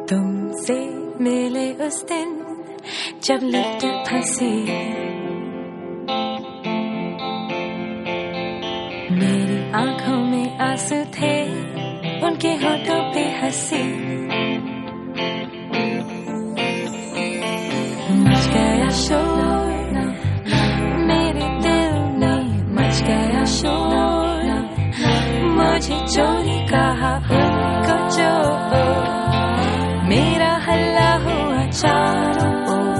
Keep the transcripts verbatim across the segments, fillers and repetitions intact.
तुमसे मिले उस दिन जब लिफ्ट फंसी, मेरी आंखों में आंसू थे, उनके होठों पे हंसी। मच गया शोर मेरे दिल में, मच गया शोर, मुझे चोरी कहा उनको चोर, मेरा हल्ला हुआ चारों ओर।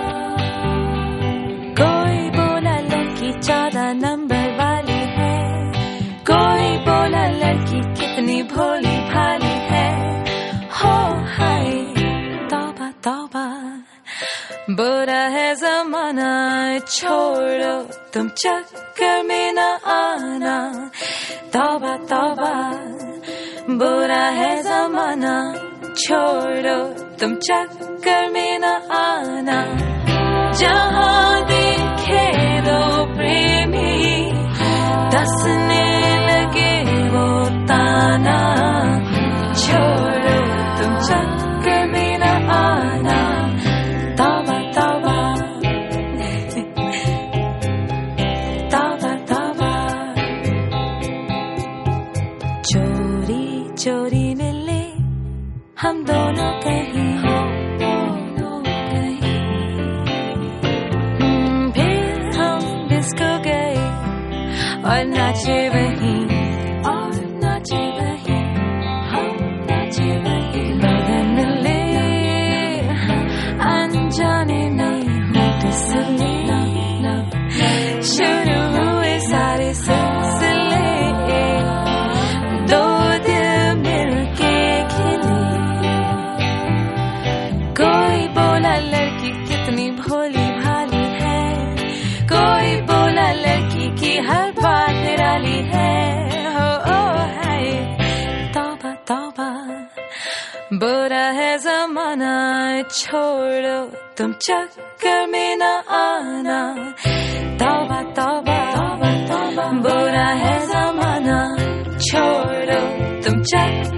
कोई बोला लड़की चौदह नंबर वाली है, कोई बोला लड़की कितनी भोली भाली है। हो हाय तौबा तौबा, बुरा है जमाना, छोड़ो तुम चक्कर में न आना। तौबा तौबा, बुरा है जमाना, छोड़ो तुम चक्कर में न आना। जहाँ देखे दो प्रेमी दसने लगे वो ताना, छोड़ो तुम चक्कर में न आना। तौबा तौबा तौबा तौबा, चोरी चोरी मिले हम दोनों कहीं, दोनों कहीं, फिर हम डिस्को गए और नाचे वहीं, और नाचे वहीं, हम नाचे वहीं। बदन मिले अनजाने में होठ सुले, शुरू हुए सारे सिलसिले, दो दिल मिलके खिले। कोई बोला लड़की कितनी भोली भाली है, कोई बोला लड़की की हर बात निराली है। हो ओ हाय तौबा तौबा, बुरा है जमाना, छोड़ो तुम चक्कर में न आना। तौबा तौबा तौबा, बुरा है जमाना, छोड़ो तुम चक्कर